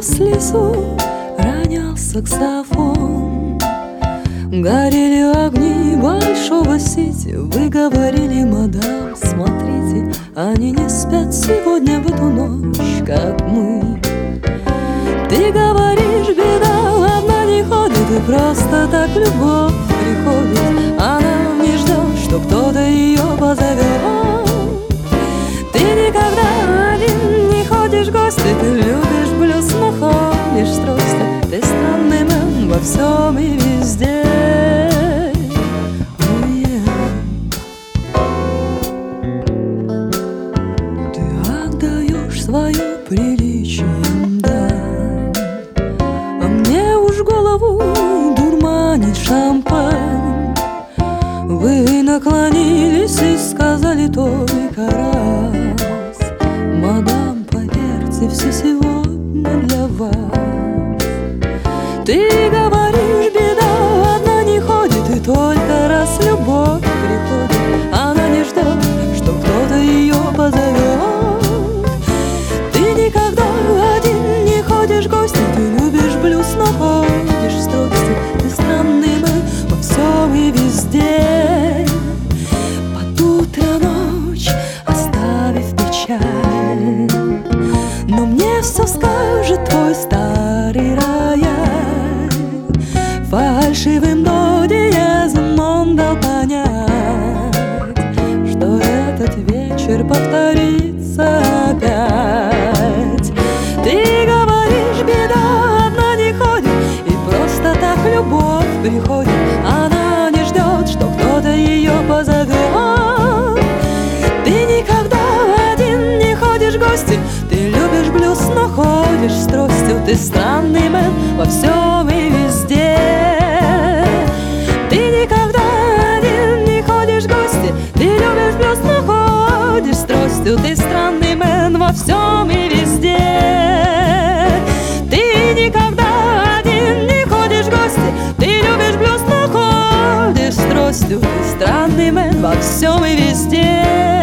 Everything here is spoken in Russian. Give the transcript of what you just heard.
сквозь лесу ронял саксофон. Горели огни большого сити. Вы говорили: мадам, смотрите, они не спят сегодня в эту ночь, как мы. Ты говоришь: беда одна не ходит, и просто так любовь приходит. Она не ждет, что кто-то ее позовет. Ты никогда один не ходишь в гости. Ты любишь блюз, но ходишь с тростью. Ты странный мэн во всем и везде. Ты отдаешь свое приличием дань, а мне уж голову дурманит шампань. Вы наклонились и сказали только раз: мадам, поверьте, все сегодня для вас. Ты говоришь: беда одна не ходит, и только раз любовь приходит. Она не ждет, что кто-то ее позовет. Ты никогда один не ходишь в гости. Ты любишь блюз, но ходишь с тростью. Ты странный мэн во всем и везде. Под утро ночь оставив печаль, но мне все скажет твой старый рояль. Фальшивым до диезом он дал понять, что этот вечер повторится опять. Ты говоришь: беда одна не ходит, и просто так любовь приходит. Она не ждет, что кто-то ее позовет. Ты никогда один не ходишь в гости. Ты любишь блюз, но ходишь с тростью. Ты странный мэн во всем и везде. Ты никогда один не ходишь в гости. Ты любишь блюз, но ходишь с тростью. Ты странный мэн во всем и везде. Ты никогда один не ходишь в гости. Ты любишь блюз, но ходишь с тростью. Ты странный мэн во всем и везде.